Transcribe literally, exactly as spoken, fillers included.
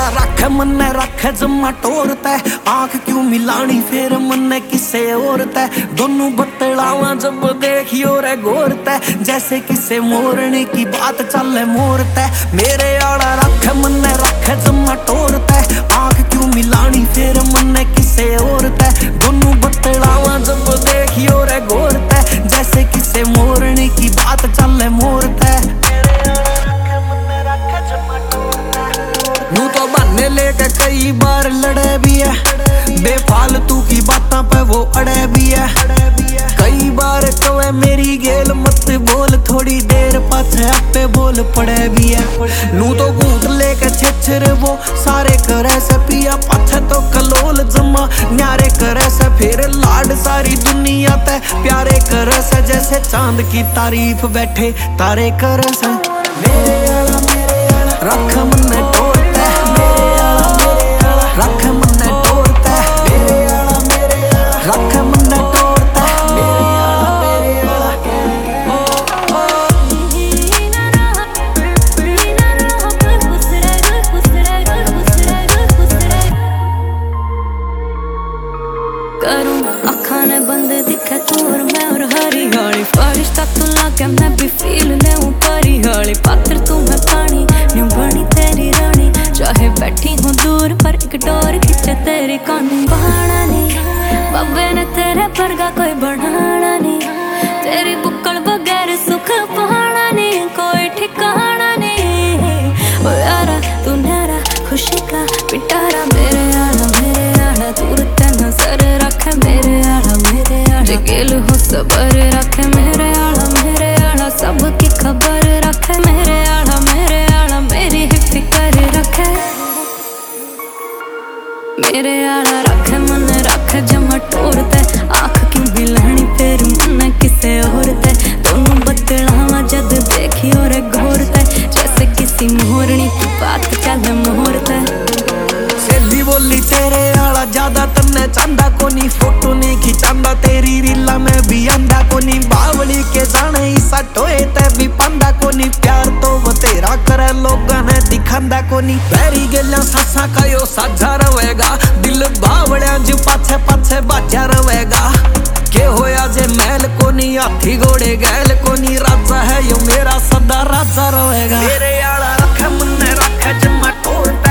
आला रख मन्ने रख जम्मा टोरता है। आंख क्यों मिलानी फिर मन्ने किसे और तै, दोनों बतलावा जब देखियो रे गोरता है। जैसे किसे मोरने की बात चले मोरता है। मेरे आला रख मन्ने रख जम्मा टोरता है। आंख क्यों मिलानी फिर मन्ने किसे और तै, दोनों बतलावा जब देखियो रे गोरता है। जैसे किसे मोरने की बात चले मोरता है। नू तो बहाने लेके कई बार लड़े भी है, बेफालतू की बातों पे वो अड़े भी है। कई बार कवे मेरी गेल मत बोल, थोड़ी देर पाछे आपे बोल पड़े भी है। नू तो घूट लेके छेछरे वो सारे करे से पिया, पाछे तो कलोल जमा न्यारे करे से। फिर लाड सारी दुनिया ते प्यारे करे से, जैसे चांद की तारीफ बैठे तारे करे से। मेरे आला मेरे आला रख मन्ने टोरता है। मेरे आला मेरे आला रख मन्ने टोरता है। मेरे आला मेरे आला रख मन्ने टोरता है। मेरे आला मेरे आला करूं अखा ने बंद दिखे तू और मैं और हरियाली। फरिश्ता तू लागे मैं भी फील ले परी हाली। पात्र तू मैं पानी न्यू बनी तेरी रानी, चाहे बैठी हूँ दूर पर एक डोर खिंचे तेरी कानी। बहाना नहीं बाबे ने तेरे परगा कोई बढ़ाना नहीं, तेरी बुक्कड़ बगैर सुख पाना नहीं, कोई ठिकाना नहीं। ओ यारा तू न्यारा खुशी का पिटारा। मेरे आला मेरे आला दूर ते नजर रख। मेरे आला मेरे आला गेल हो सबर रख। मेरे आला मेरे आला सबकी खबर रख। मेरे आला मेरे आला मेरी ही फिकर रख। मेरे आला रख मन रख जमा टोरता है। आँख क्यों मिलानी फिर मन किसे और तै, दोनों बतलावा जद देखी और घोरता है। जैसे किसी मोरनी की बात चल मोरता है। सहेली बोली तेरे आला ज्यादा तन्ने चांदा कोनी, फोटो नहीं खिंचांदा तेरी रीला में भी आंदा कोनी। बावली के जाने ईसा टोए ते भी पांदा कोनी, प्यार तो बतेरा करे लोगां ने दिखांदा कोनी। पैरी गलियां सासा का यो साझा रवेगा, दिल बावलियां जो पाछे पाछे बाजा रवेगा। के होया जे महल कोनी हाथी घोड़े गैल कोनी, राजा है यो मेरा सदा राजा रवेगा। मेरे आला रख मन्ने रख जम्मा टोरता